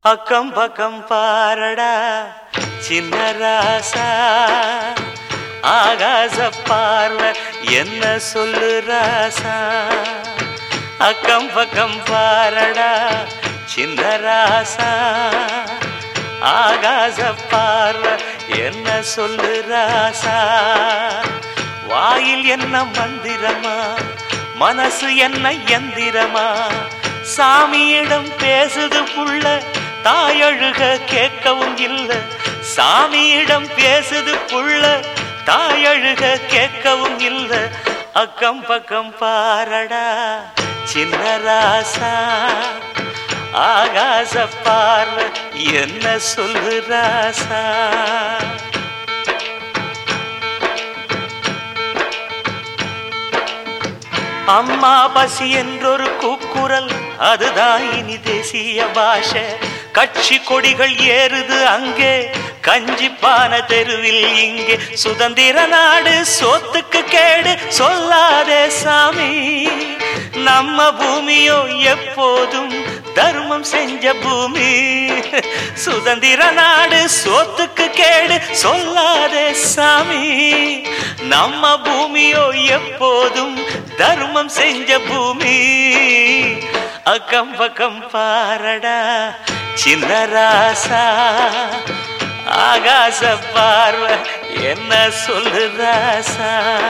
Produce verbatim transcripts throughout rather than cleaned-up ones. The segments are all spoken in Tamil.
அக்கம் பக்கம் பாரடா சின்ன ராசா, ஆகாச பார்வை என்ன சொல்லு ராசா. அக்கம் பக்கம் பாரடா சின்ன ராசா, ஆகாச பார்வை என்ன சொல்லு ராசா. வாயில் என்ன மந்திரமா, மனசு என்ன எந்திரமா, சாமியிடம் பேசுது புள்ள தாயழுக கேட்கவும் இல்லை. சாமியிடம் பேசுது புள்ள தாயழுக கேட்கவும் இல்லை. அக்கம் பக்கம் பாரடா சின்ன ராசா, ஆகாச பார்வை என்ன சொல்லு ராசா. அம்மா பசி என்றொரு கூக்குரல், அதுதான் இனி தேசிய பாஷை. கட்சி கொடிகள் ஏறுது அங்கே, கஞ்சி பான தெருவில் இங்கே. சுதந்திர நாடு சோத்துக்கு கேடு சொல்லாதே சாமி, நம்ம பூமியோ எப்போதும் தர்மம் செஞ்ச பூமி. சுதந்திர நாடு சோத்துக்கு கேடு சொல்லாதே சாமி, நம்ம பூமியோ எப்போதும் தர்மம் செஞ்ச பூமி. அக்கம் பக்கம் பாரடா சின்ன ராசா, ஆகாச பார்வை என்ன சொல்லு ராசா.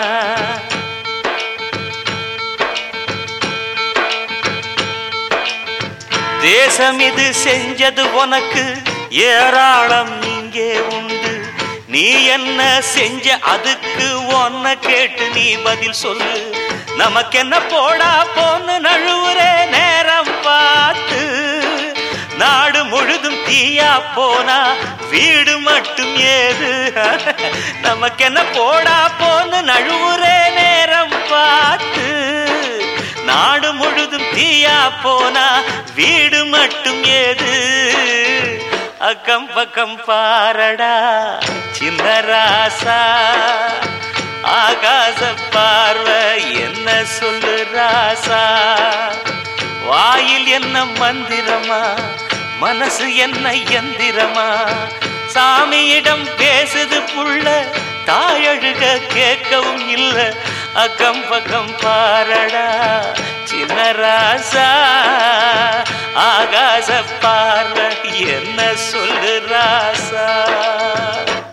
தேசம் இது செஞ்சது உனக்கு ஏராளம் இங்கே உண்டு. நீ என்ன செஞ்ச அதுக்கு ஒன்ன கேட்டு நீ பதில் சொல்லு. நமக்கென்ன போடா போன்னு நழுவுறே நேரம் பார்த்து. நாடு முழுதும் தீயா போனா வீடு மட்டும் ஏது. நமக்கென்ன போடா போன்னு நழுவுறே நேரம் பார்த்து. நாடு முழுதும் தீயா போனா வீடு மட்டும் ஏது. அக்கம் பக்கம் பாரடா சின்ன ராசா, ஆகாச பார்வை என்ன சொல்லு ராசா. வாயில் என்ன மந்திரமா, மனசு என்ன எந்திரமா, சாமியிடம் பேசுது புள்ள தாயழுக கேட்கவும் இல்லை. அக்கம் பக்கம் பாரடா சின்ன ராசா, ஆகாச பார்வை என்ன சொல்லு ராசா.